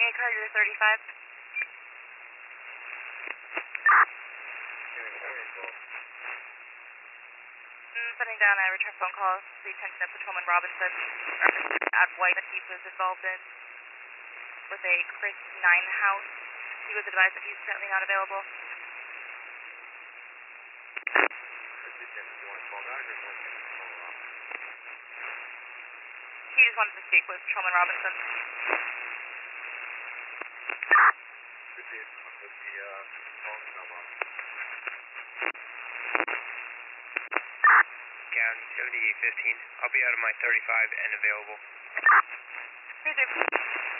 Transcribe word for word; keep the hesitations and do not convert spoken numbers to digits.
A Carrier thirty-five. Mm, sending down a return phone call to the attention of Patrolman Robinson at White that he was involved in with a Chris Nine House. He was advised that he's currently not available. He just wanted to speak with Patrolman Robinson. County seventy-eight fifteen. I'll be out of my thirty-five and available. Please do.